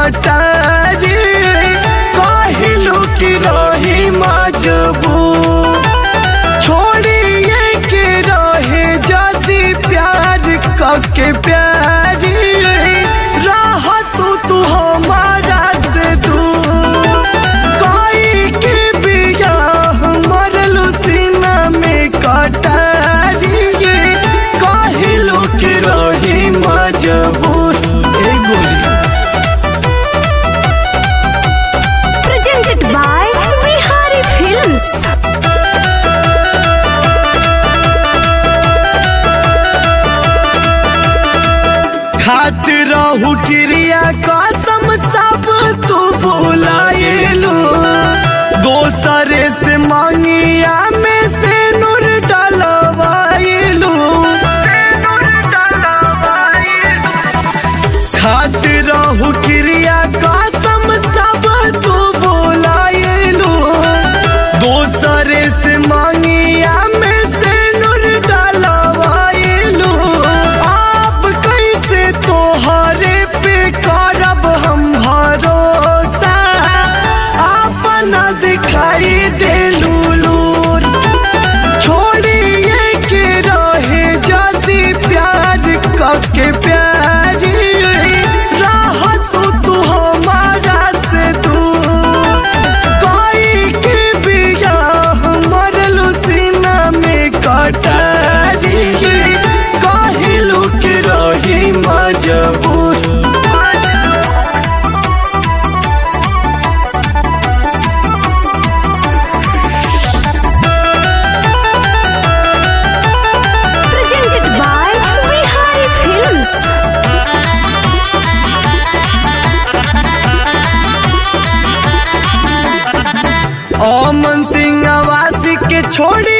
कटारी कहलू कि रही मजबूर छोड़िए के रहे जदी प्यार कके प्यारी रह तू हमारा से दूर कोई के बियाह मरलू सीना में कटारी कहलू कि रही मजबूर। Presented by Bihari Films. खात रहू क्रिया कसम सब तू भुलाएलू दोसरे से मांगिया में से नूर डलवाएलू खात रहू क्रिया कसम सब तू भुलाएलू दोसरे से मांगिया में से नूर डलवाएलू आप कैसे तोहरे पे करब हम भरोसा अपना दिखाई देलू लूर छोड़िए के रहे जदी प्यार कके प्यारी रह तू हमारा से दूर कोई के बियाह मरलू सीना में कटारी कहलू कि रही मजबूर। Presented by Bihari Films. Aman Singh आवासी के छोड़ी